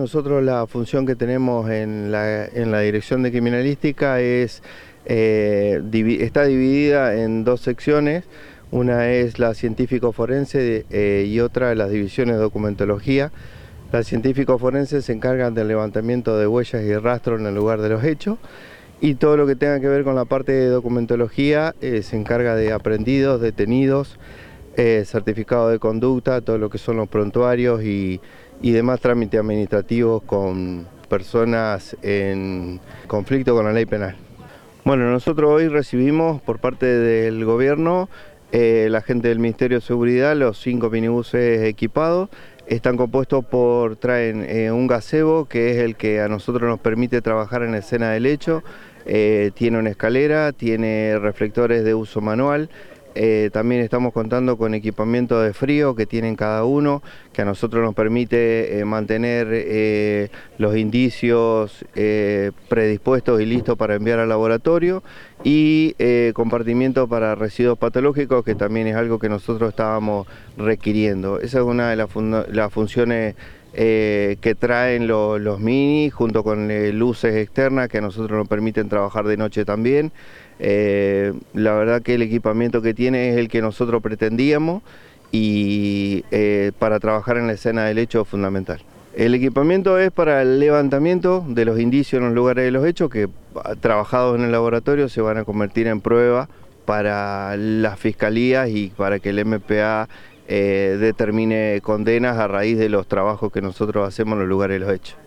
nosotros la función que tenemos en la Dirección de Criminalística está dividida en dos secciones. Una es la científico-forense y otra las divisiones de documentología. Las científicos-forenses se encargan del levantamiento de huellas y rastros en el lugar de los hechos, y todo lo que tenga que ver con la parte de documentología se encarga de aprehendidos, detenidos, certificado de conducta, todo lo que son los prontuarios y demás trámites administrativos con personas en conflicto con la ley penal. Bueno, nosotros hoy recibimos por parte del gobierno la gente del Ministerio de Seguridad, los 5 minibuses equipados. Están compuestos traen un gazebo, que es el que a nosotros nos permite trabajar en la escena del hecho. Tiene una escalera, tiene reflectores de uso manual. También estamos contando con equipamiento de frío que tienen cada uno, que a nosotros nos permite mantener los indicios predispuestos y listos para enviar al laboratorio, y compartimiento para residuos patológicos, que también es algo que nosotros estábamos requiriendo. Esa es una de las funciones que traen los mini, junto con luces externas que a nosotros nos permiten trabajar de noche también. La verdad que el equipamiento que tiene es el que nosotros pretendíamos, y para trabajar en la escena del hecho es fundamental. El equipamiento es para el levantamiento de los indicios en los lugares de los hechos, que trabajados en el laboratorio se van a convertir en prueba para las fiscalías y para que el MPA determine condenas a raíz de los trabajos que nosotros hacemos en los lugares de los hechos.